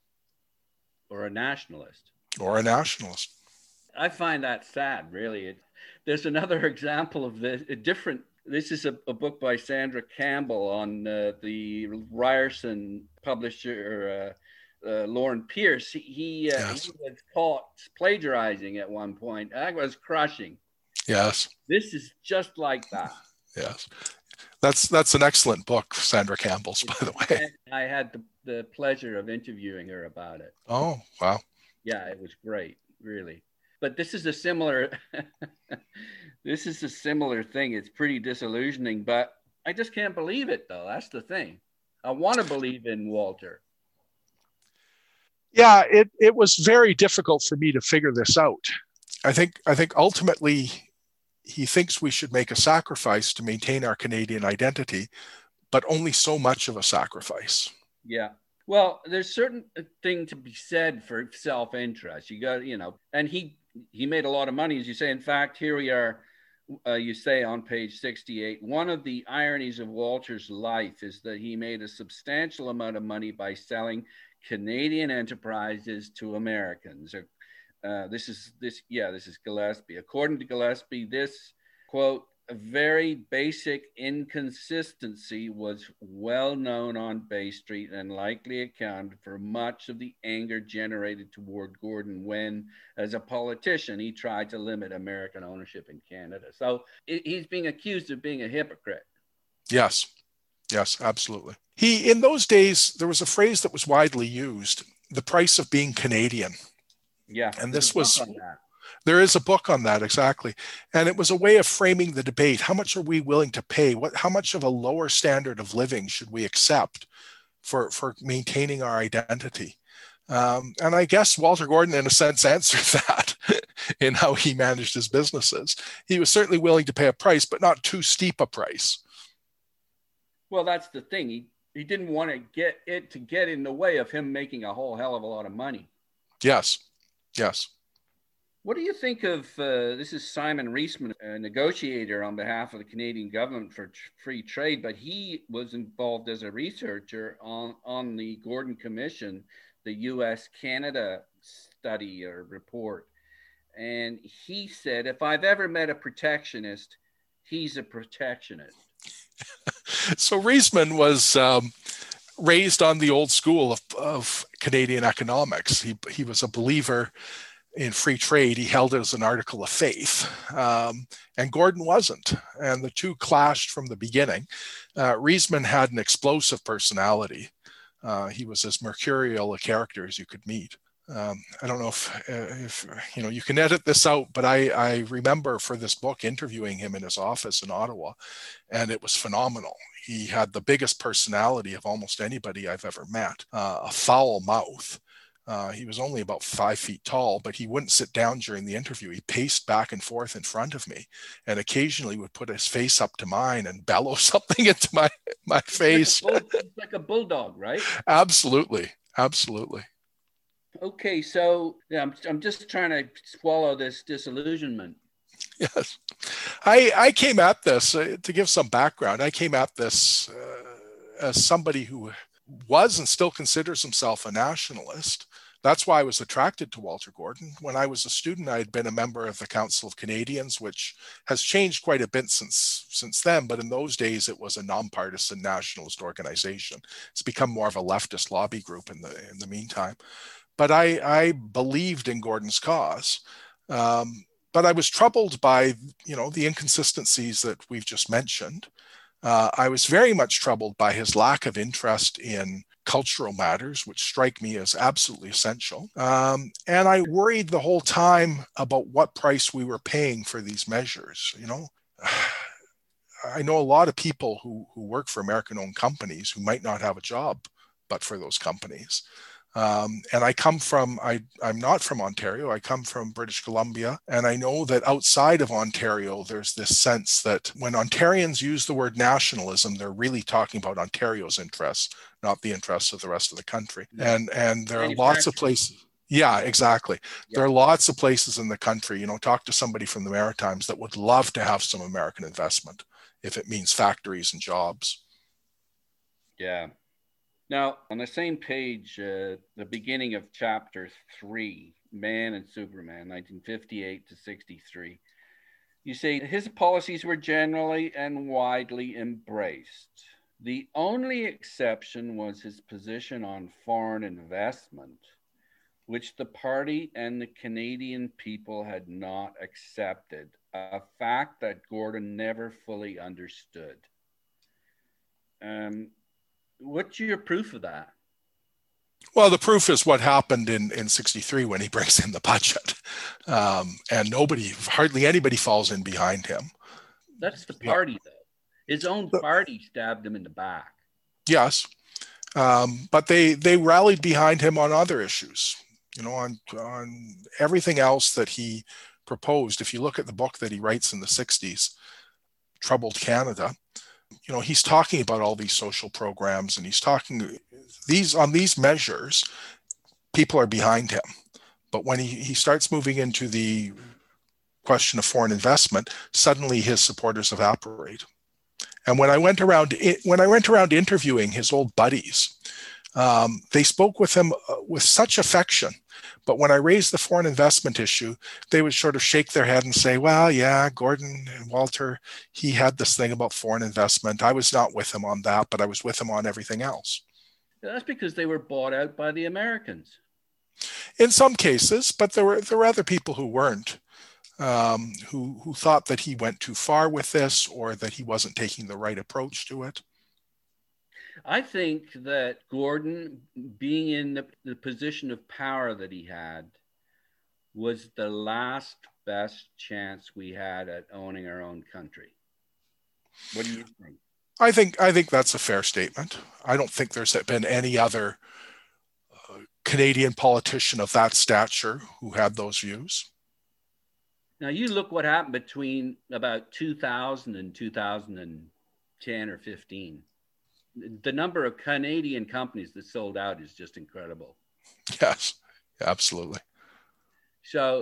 or a nationalist or a nationalist. I find that sad, really. It, there's another example of this. A different. This is a, a book by Sandra Campbell on uh, the Ryerson publisher, uh, uh, Lauren Pierce. He, he, uh, Yes. he was caught plagiarizing at one point. That was crushing. Yes. This is just like that. Yes. That's that's an excellent book, Sandra Campbell's, by the way. And I had the, the pleasure of interviewing her about it. Oh, wow. Yeah, it was great, really. But this is a similar this is a similar thing. It's pretty disillusioning, but I just can't believe it, though. That's the thing. I want to believe in Walter. Yeah, it it was very difficult for me to figure this out. I think I think ultimately he thinks we should make a sacrifice to maintain our Canadian identity, but only so much of a sacrifice. Yeah. Well, there's certain thing to be said for self-interest. You got, you know, and he he made a lot of money, as you say. In fact, here we are. Uh, you say on page sixty-eight, one of the ironies of Walter's life is that he made a substantial amount of money by selling Canadian enterprises to Americans. Uh, this is this, yeah, this is Gillespie. According to Gillespie, this quote, a very basic inconsistency was well known on Bay Street and likely accounted for much of the anger generated toward Gordon when, as a politician, he tried to limit American ownership in Canada. So it, he's being accused of being a hypocrite. Yes, yes, absolutely. He, in those days, there was a phrase that was widely used, the price of being Canadian. Yeah. And this was... There is a book on that, exactly. And it was a way of framing the debate. How much are we willing to pay? What, how much of a lower standard of living should we accept for, for maintaining our identity? Um, and I guess Walter Gordon, in a sense, answered that in how he managed his businesses. He was certainly willing to pay a price, but not too steep a price. Well, that's the thing. He, he didn't want to get it to get in the way of him making a whole hell of a lot of money. Yes, yes. What do you think of, uh, this is Simon Reisman, a negotiator on behalf of the Canadian government for tr- free trade, but he was involved as a researcher on, on the Gordon Commission, the U S Canada study or report. And he said, if I've ever met a protectionist, he's a protectionist. So Reisman was um, raised on the old school of, of Canadian economics. He, he was a believer in free trade. He held it as an article of faith, um, and Gordon wasn't. And the two clashed from the beginning. Uh, Reisman had an explosive personality. Uh, he was as mercurial a character as you could meet. Um, I don't know if, uh, if, you know, you can edit this out, but I, I remember for this book interviewing him in his office in Ottawa, and it was phenomenal. He had the biggest personality of almost anybody I've ever met, uh, a foul mouth. Uh, he was only about five feet tall, but he wouldn't sit down during the interview. He paced back and forth in front of me, and occasionally would put his face up to mine and bellow something into my, my face. Like a, bull, like a bulldog, right? Absolutely. Absolutely. Okay, so yeah, I'm, I'm just trying to swallow this disillusionment. Yes. I, I came at this, uh, to give some background, I came at this uh, as somebody who was and still considers himself a nationalist. That's why I was attracted to Walter Gordon. When I was a student, I had been a member of the Council of Canadians, which has changed quite a bit since, since then. But in those days, it was a nonpartisan nationalist organization. It's become more of a leftist lobby group in the, in the meantime. But I, I believed in Gordon's cause. Um, but I was troubled by, you know, the inconsistencies that we've just mentioned. Uh, I was very much troubled by his lack of interest in cultural matters, which strike me as absolutely essential. Um, and I worried the whole time about what price we were paying for these measures. You know, I know a lot of people who, who work for American-owned companies who might not have a job but for those companies. Um, and I come from, I, I'm not from Ontario, I come from British Columbia. And I know that outside of Ontario, there's this sense that when Ontarians use the word nationalism, they're really talking about Ontario's interests, not the interests of the rest of the country. Yeah. And, and there are lots of places. Yeah, exactly. Yeah. There are lots of places in the country, you know, talk to somebody from the Maritimes that would love to have some American investment if it means factories and jobs. Yeah. Now, on the same page, uh, the beginning of chapter three, Man and Superman, nineteen fifty-eight to sixty-three, you say his policies were generally and widely embraced. The only exception was his position on foreign investment, which the party and the Canadian people had not accepted, a fact that Gordon never fully understood. Um, What's your proof of that? Well, the proof is what happened in, in sixty-three when he brings in the budget. Um, and nobody, hardly anybody falls in behind him. That's the party, yeah. though. His own party stabbed him in the back. Yes. Um, but they, they rallied behind him on other issues, you know, on, on everything else that he proposed. If you look at the book that he writes in the sixties, Troubled Canada, you know, he's talking about all these social programs, and he's talking these on these measures, people are behind him. But when he, he starts moving into the question of foreign investment, suddenly his supporters evaporate. And when I went around, when I went around interviewing his old buddies, um, they spoke with him with such affection. But when I raised the foreign investment issue, they would sort of shake their head and say, well, yeah, Gordon and Walter, he had this thing about foreign investment. I was not with him on that, but I was with him on everything else. That's because they were bought out by the Americans. In some cases, but there were there were other people who weren't, um, who, who thought that he went too far with this or that he wasn't taking the right approach to it. I think that Gordon, being in the, the position of power that he had, was the last best chance we had at owning our own country. What do you think? I think I think that's a fair statement. I don't think there's been any other uh, Canadian politician of that stature who had those views. Now, you look what happened between about two thousand and two thousand ten or fifteen. The number of Canadian companies that sold out is just incredible. Yes, absolutely. So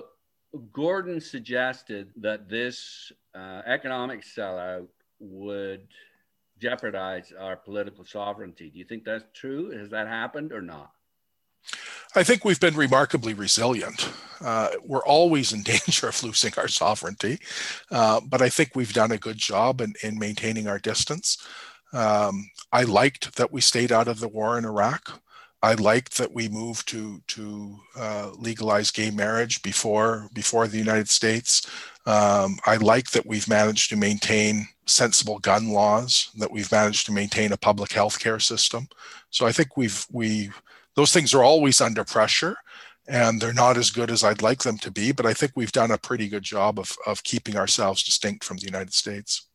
Gordon suggested that this uh, economic sellout would jeopardize our political sovereignty. Do you think that's true? Has that happened or not? I think we've been remarkably resilient. Uh, we're always in danger of losing our sovereignty, uh, but I think we've done a good job in, in maintaining our distance. Um, I liked that we stayed out of the war in Iraq. I liked that we moved to to uh, legalize gay marriage before before the United States. Um, I like that we've managed to maintain sensible gun laws, that we've managed to maintain a public health care system. So I think we've we those things are always under pressure, and they're not as good as I'd like them to be. But I think we've done a pretty good job of of keeping ourselves distinct from the United States.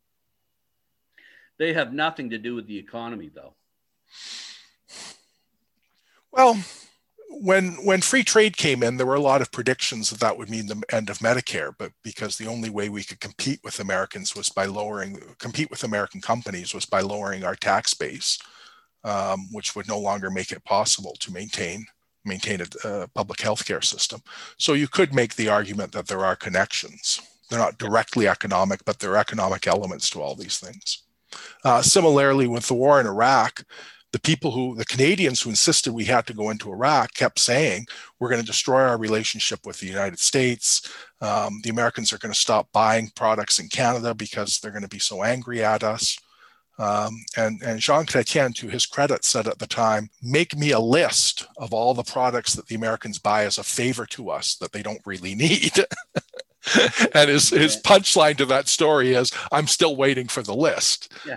They have nothing to do with the economy, though. Well, when when free trade came in, there were a lot of predictions that that would mean the end of Medicare, but because the only way we could compete with Americans was by lowering, compete with American companies was by lowering our tax base, um, which would no longer make it possible to maintain maintain a, a public health care system. So you could make the argument that there are connections. They're not directly economic, but there are economic elements to all these things. Uh, similarly, with the war in Iraq, the people who, the Canadians who insisted we had to go into Iraq kept saying, we're going to destroy our relationship with the United States. Um, the Americans are going to stop buying products in Canada because they're going to be so angry at us. Um, and, and Jean Chrétien, to his credit, said at the time, make me a list of all the products that the Americans buy as a favor to us that they don't really need. And his, his punchline to that story is, I'm still waiting for the list. Yeah.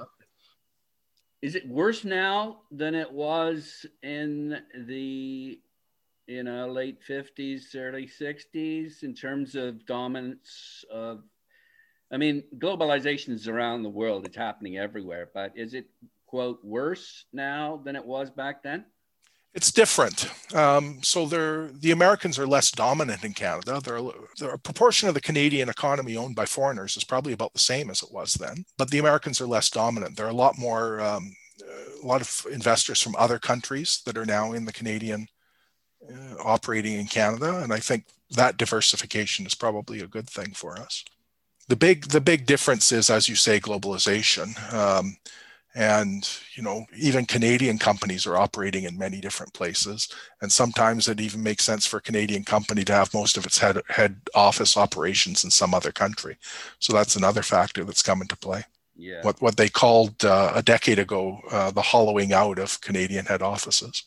Is it worse now than it was in the, you know, late fifties, early sixties in terms of dominance of, I mean, globalization is around the world. It's happening everywhere. But is it, quote, worse now than it was back then? It's different. Um, so they're, the Americans are less dominant in Canada. They're, they're, a proportion of the Canadian economy owned by foreigners is probably about the same as it was then. But the Americans are less dominant. There are a lot more, um, a lot of investors from other countries that are now in the Canadian uh, operating in Canada. And I think that diversification is probably a good thing for us. The big, the big difference is, as you say, globalization. Um, And, you know, even Canadian companies are operating in many different places. And sometimes it even makes sense for a Canadian company to have most of its head, head office operations in some other country. So that's another factor that's come into play. Yeah. What, what they called uh, a decade ago, uh, the hollowing out of Canadian head offices.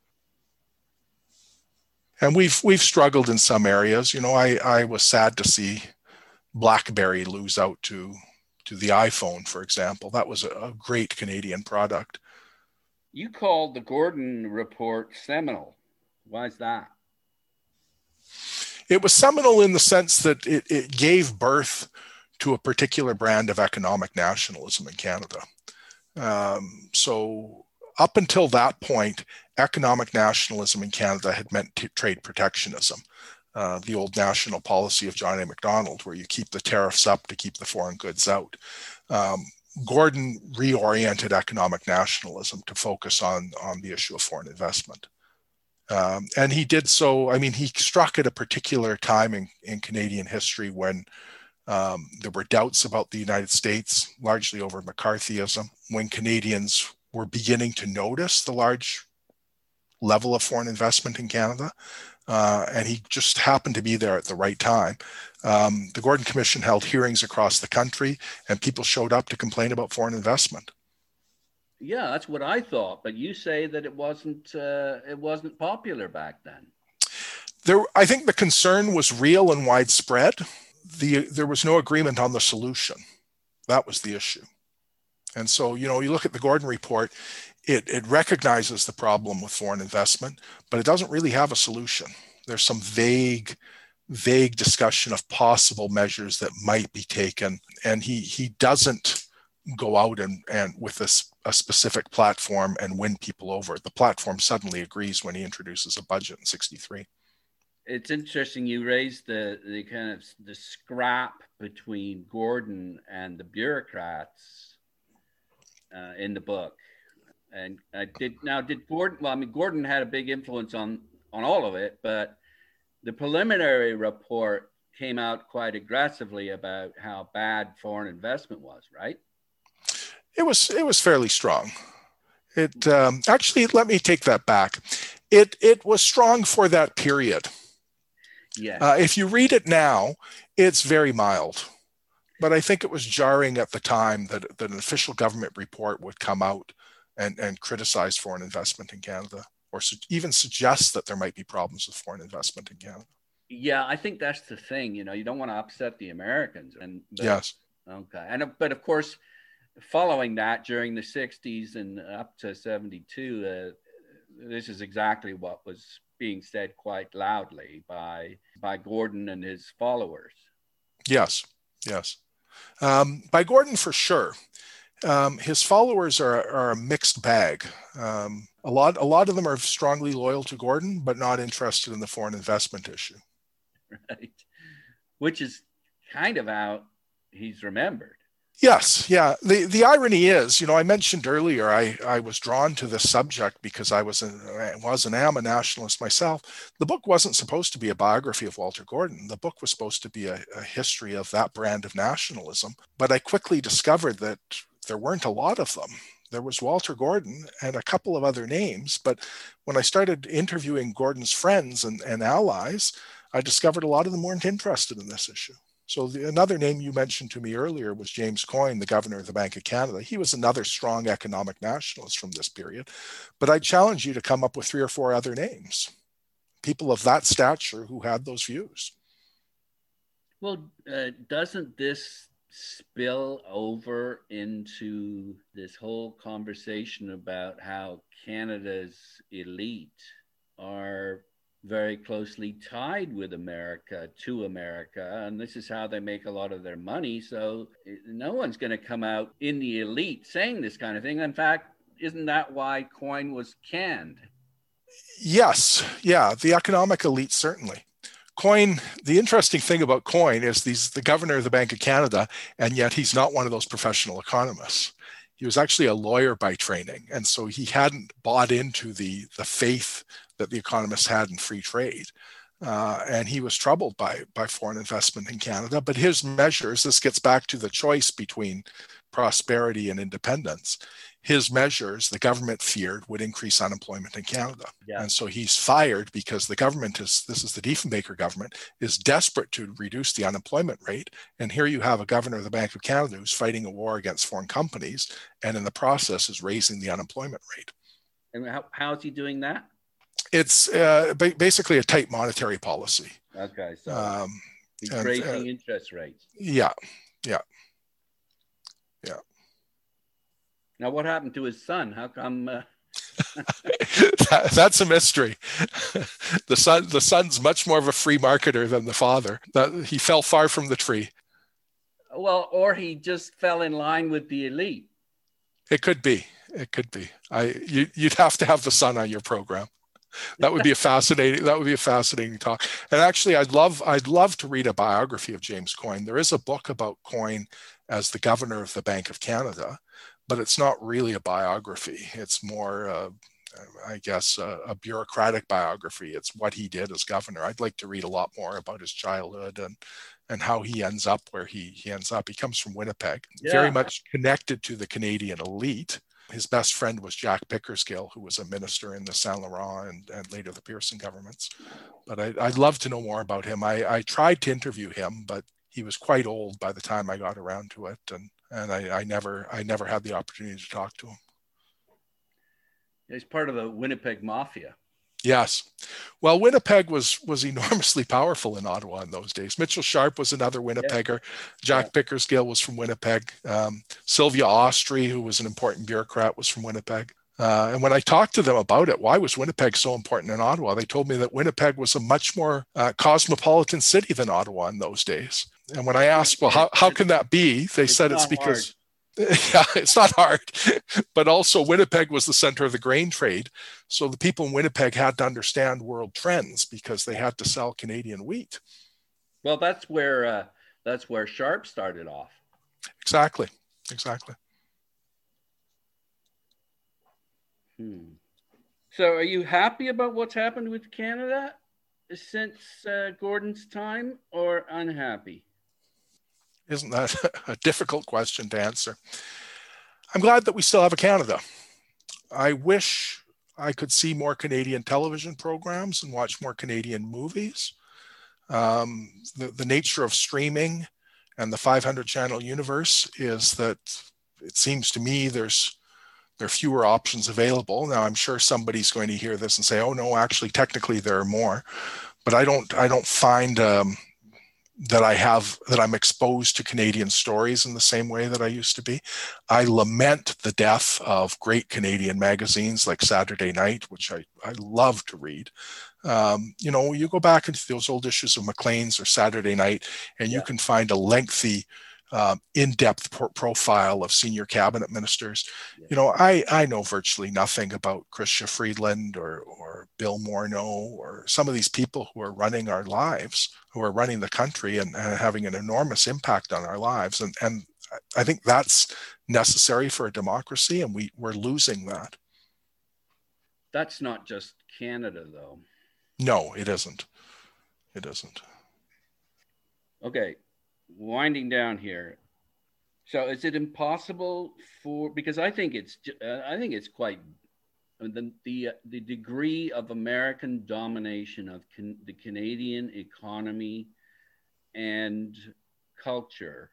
And we've, we've struggled in some areas. You know, I, I was sad to see BlackBerry lose out to to the iPhone, for example. That was a great Canadian product. You called the Gordon report seminal. Why is that? It was seminal in the sense that it, it gave birth to a particular brand of economic nationalism in Canada. Um, so up until that point, economic nationalism in Canada had meant t- trade protectionism. Uh, the old national policy of John A. Macdonald, where you keep the tariffs up to keep the foreign goods out. Um, Gordon reoriented economic nationalism to focus on, on the issue of foreign investment. Um, and he did so, I mean, he struck at a particular time in, in Canadian history when um, there were doubts about the United States, largely over McCarthyism, when Canadians were beginning to notice the large level of foreign investment in Canada. Uh, and he just happened to be there at the right time. Um, the Gordon Commission held hearings across the country, and people showed up to complain about foreign investment. Yeah, that's what I thought. But you say that it wasn't uh, it wasn't popular back then. There, I think the concern was real and widespread. The there was no agreement on the solution. That was the issue. And so, you know, you look at the Gordon report. It, it recognizes the problem with foreign investment, but it doesn't really have a solution. There's some vague, vague discussion of possible measures that might be taken. And he he doesn't go out and, and with a, a specific platform and win people over. The platform suddenly agrees when he introduces a budget in sixty-three. It's interesting you raised the, the kind of the scrap between Gordon and the bureaucrats uh, in the book. And I did now did Gordon, well, I mean, Gordon had a big influence on, on all of it, but the preliminary report came out quite aggressively about how bad foreign investment was, right? It was it was fairly strong. It um, actually, let me take that back. It it was strong for that period. Yeah. Uh, if you read it now, it's very mild. But I think it was jarring at the time that, that an official government report would come out and, and criticize foreign investment in Canada, or su- even suggest that there might be problems with foreign investment in Canada. Yeah, I think that's the thing. You know, you don't want to upset the Americans. And but, yes. Okay. And but of course, following that during the sixties and up to seventy-two, uh, this is exactly what was being said quite loudly by by Gordon and his followers. Yes. Yes. Um, by Gordon, for sure. Um, his followers are, are a mixed bag. Um, a lot, a lot of them are strongly loyal to Gordon, but not interested in the foreign investment issue. Right, which is kind of how he's remembered. Yes, yeah. The the irony is, you know, I mentioned earlier, I, I was drawn to this subject because I was an, was and am a nationalist myself. The book wasn't supposed to be a biography of Walter Gordon. The book was supposed to be a, a history of that brand of nationalism. But I quickly discovered that there weren't a lot of them. There was Walter Gordon and a couple of other names. But when I started interviewing Gordon's friends and, and allies, I discovered a lot of them weren't interested in this issue. So the, another name you mentioned to me earlier was James Coyne, the governor of the Bank of Canada. He was another strong economic nationalist from this period. But I challenge you to come up with three or four other names, people of that stature who had those views. Well, uh, doesn't this spill over into this whole conversation about how Canada's elite are very closely tied with America, to America, and this is how they make a lot of their money. So no one's going to come out in the elite saying this kind of thing. In fact, isn't that why Coyne was canned? Yes, yeah, the economic elite, certainly. Coyne, the interesting thing about Coyne is he's the governor of the Bank of Canada, and yet he's not one of those professional economists. He was actually a lawyer by training, and so he hadn't bought into the, the faith that the economists had in free trade. Uh, and he was troubled by, by foreign investment in Canada. But his measures, this gets back to the choice between prosperity and independence. His measures, the government feared, would increase unemployment in Canada. Yeah. And so he's fired because the government is, this is the Diefenbaker government, is desperate to reduce the unemployment rate. And here you have a governor of the Bank of Canada who's fighting a war against foreign companies, and in the process is raising the unemployment rate. And how, how is he doing that? It's uh, basically a tight monetary policy. Okay, so um, he's and, raising uh, interest rates. Yeah, yeah, yeah. Now, what happened to his son? How come? Uh... that, that's a mystery. the son, the son's much more of a free marketer than the father. That he fell far from the tree. Well, or he just fell in line with the elite. It could be. It could be. I you, you'd have to have the son on your program. That would be a fascinating. That would be a fascinating talk. And actually, I'd love. I'd love to read a biography of James Coyne. There is a book about Coyne as the governor of the Bank of Canada, but it's not really a biography. It's more, uh, I guess, uh, a bureaucratic biography. It's what he did as governor. I'd like to read a lot more about his childhood and and how he ends up where he he ends up. He comes from Winnipeg, yeah. Very much connected to the Canadian elite. His best friend was Jack Pickersgill, who was a minister in the Saint Laurent and, and later the Pearson governments. But I, I'd love to know more about him. I, I tried to interview him, but he was quite old by the time I got around to it, and and I, I never I never had the opportunity to talk to him. He's part of the Winnipeg Mafia. Yes. Well, Winnipeg was was enormously powerful in Ottawa in those days. Mitchell Sharp was another Winnipegger. Yeah. Jack yeah. Pickersgill was from Winnipeg. Um, Sylvia Austrie, who was an important bureaucrat, was from Winnipeg. Uh, and when I talked to them about it, why was Winnipeg so important in Ottawa? They told me that Winnipeg was a much more uh, cosmopolitan city than Ottawa in those days. And when I asked, well, how, how can that be? They it's said it's because... Hard. Yeah, it's not hard, but also Winnipeg was the center of the grain trade. So the people in Winnipeg had to understand world trends because they had to sell Canadian wheat. Well, that's where uh, that's where Sharp started off. Exactly, exactly. Hmm. So are you happy about what's happened with Canada? since uh, Gordon's time, or unhappy? Isn't that a difficult question to answer? I'm glad that we still have a Canada. I wish I could see more Canadian television programs and watch more Canadian movies. Um, the, the nature of streaming and the five hundred channel universe is that it seems to me there's there are fewer options available. Now, I'm sure somebody's going to hear this and say, "Oh no, actually, technically there are more," but I don't. I don't find um, that I have that I'm exposed to Canadian stories in the same way that I used to be. I lament the death of great Canadian magazines like Saturday Night, which I, I love to read. Um, you know, you go back into those old issues of Maclean's or Saturday Night, and you Yeah. can find a lengthy, um, in-depth pro- profile of senior cabinet ministers. Yeah. You know, I, I know virtually nothing about Chrystia Freeland or, or Bill Morneau or some of these people who are running our lives, who are running the country and, and having an enormous impact on our lives. And, and I think that's necessary for a democracy, and we, we're losing that. That's not just Canada, though. No, it isn't. It isn't. Okay, winding down here. So, is it impossible for? Because I think it's, uh, I think it's quite the the the degree of American domination of can, the Canadian economy and culture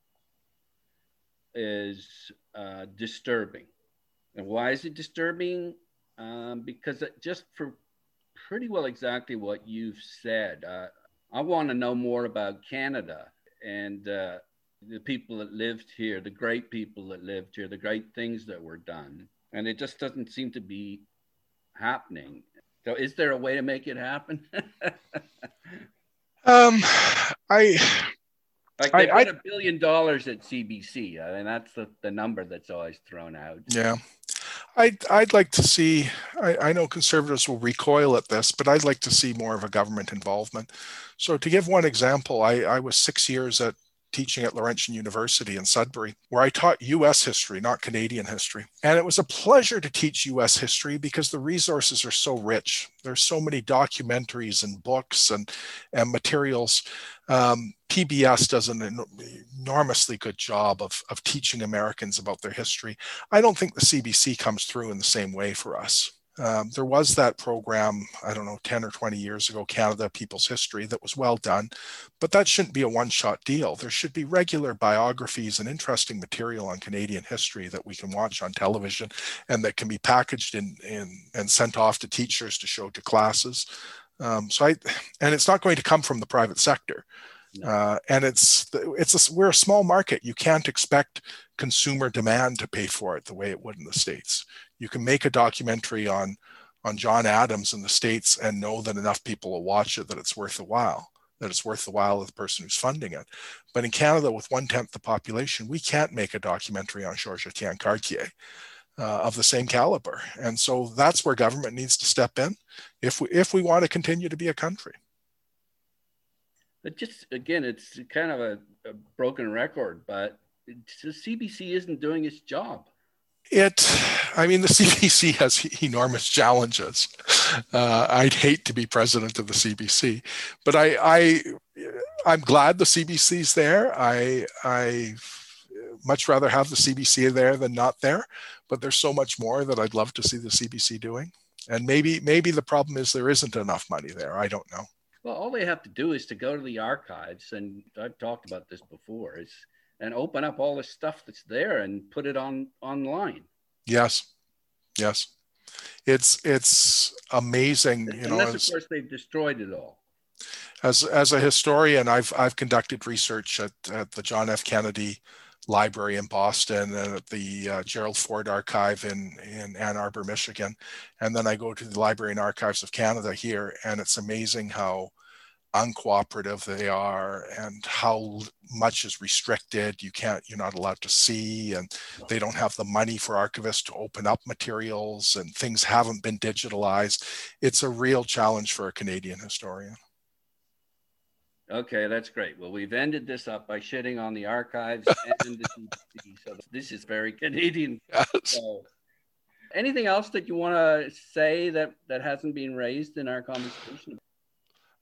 is uh, disturbing. And why is it disturbing? Um, because it, just for pretty well exactly what you've said, uh, I want to know more about Canada and uh, the people that lived here, the great people that lived here, the great things that were done. And it just doesn't seem to be happening. So, is there a way to make it happen? um, I. Like they've I, got a billion dollars at C B C. I mean, that's the, the number that's always thrown out. Yeah. I'd, I'd like to see, I, I know conservatives will recoil at this, but I'd like to see more of a government involvement. So to give one example, I, I was six years at teaching at Laurentian University in Sudbury, where I taught U S history, not Canadian history. And it was a pleasure to teach U S history because the resources are so rich. There's so many documentaries and books and, and materials. Um, P B S does an enormously good job of, of teaching Americans about their history. I don't think the C B C comes through in the same way for us. Um, there was that program, I don't know, ten or twenty years ago, Canada People's History, that was well done, but that shouldn't be a one-shot deal. There should be regular biographies and interesting material on Canadian history that we can watch on television and that can be packaged in, in and sent off to teachers to show to classes. Um, so I, and it's not going to come from the private sector. No. Uh, and it's it's a, we're a small market. You can't expect consumer demand to pay for it the way it would in the States. You can make a documentary on on John Adams in the States and know that enough people will watch it that it's worth the while, that it's worth the while of the person who's funding it. But in Canada, with one-tenth the population, we can't make a documentary on Georges-Étienne Cartier uh, of the same caliber. And so that's where government needs to step in if we, if we want to continue to be a country. But just, again, it's kind of a, a broken record, but the C B C isn't doing its job. It, I mean, the C B C has enormous challenges. Uh, I'd hate to be president of the C B C, but I, I, I'm glad the C B C's there. I, I much rather have the C B C there than not there, but there's so much more that I'd love to see the C B C doing. And maybe, maybe the problem is there isn't enough money there. I don't know. Well, all they have to do is to go to the archives, and I've talked about this before, is and open up all the stuff that's there and put it on online. Yes, yes, it's it's amazing. You Unless, know, of as, course, they've destroyed it all. As as a historian, I've I've conducted research at, at the John F. Kennedy Library in Boston and at the uh, Gerald Ford Archive in, in Ann Arbor, Michigan. And then I go to the Library and Archives of Canada here, and it's amazing how uncooperative they are and how much is restricted. You can't, you're not allowed to see, and they don't have the money for archivists to open up materials, and things haven't been digitalized. It's a real challenge for a Canadian historian. Okay, that's great. Well, we've ended this up by shitting on the archives and the C B C. So this is very Canadian. Yes. So, anything else that you want to say that, that hasn't been raised in our conversation?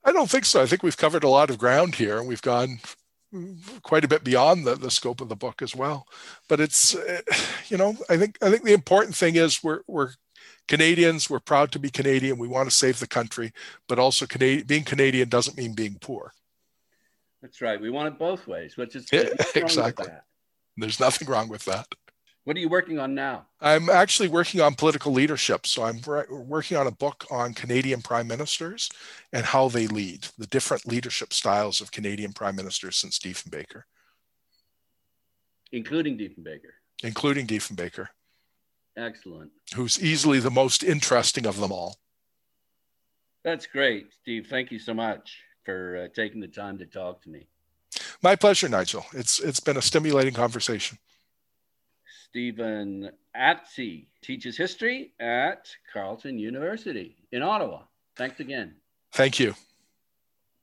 I don't think so. I think we've covered a lot of ground here. We've gone quite a bit beyond the, the scope of the book as well. But it's, you know, I think I think the important thing is we're we're Canadians. We're proud to be Canadian. We want to save the country, but also Canadian, being Canadian doesn't mean being poor. That's right. We want it both ways, which is yeah, exactly. There's nothing wrong with that. What are you working on now? I'm actually working on political leadership. So I'm working on a book on Canadian prime ministers and how they lead, the different leadership styles of Canadian prime ministers since Diefenbaker. Including Diefenbaker. Including Diefenbaker. Excellent. Who's easily the most interesting of them all. That's great, Steve. Thank you so much for uh, taking the time to talk to me. My pleasure, Nigel. It's It's been a stimulating conversation. Stephen Atsey teaches history at Carleton University in Ottawa. Thanks again. Thank you.